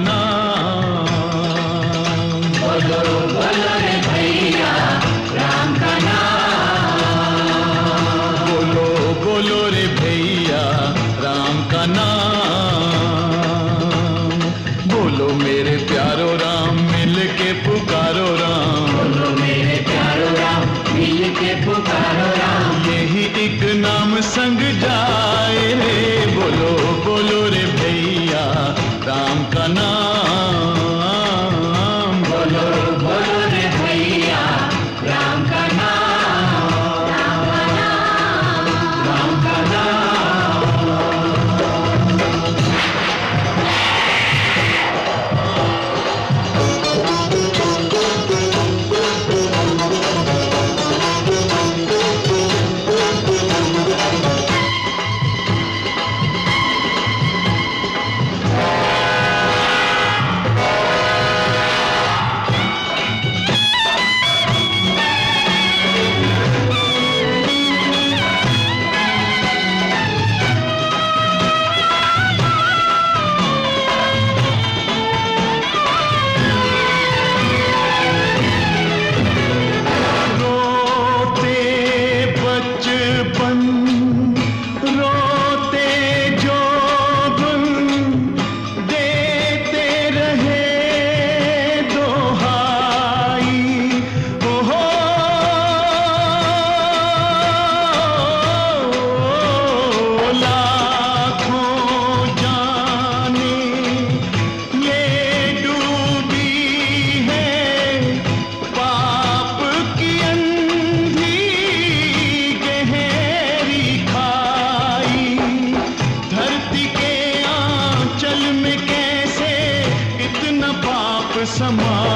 नाम। बोलो बोलो रे भैया राम का नाम। बोलो बोलो रे भैया राम का नाम। बोलो मेरे प्यारो राम मिल के पुकारो राम। बोलो मेरे प्यारो राम मिल के पुकारो राम। यही एक नाम संग जाए रे। बोलो बोलो रे भैया राम का नाम। बोलो बोलो रे भैया राम का नाम। राम का नाम। राम का नाम। रोते जोगुन देते रहे दोहाई। ओहो लाखों जाने ये डूबी है पाप की अंधी गहरी खाई। धरती के आंचल में कैसे इतना पाप समा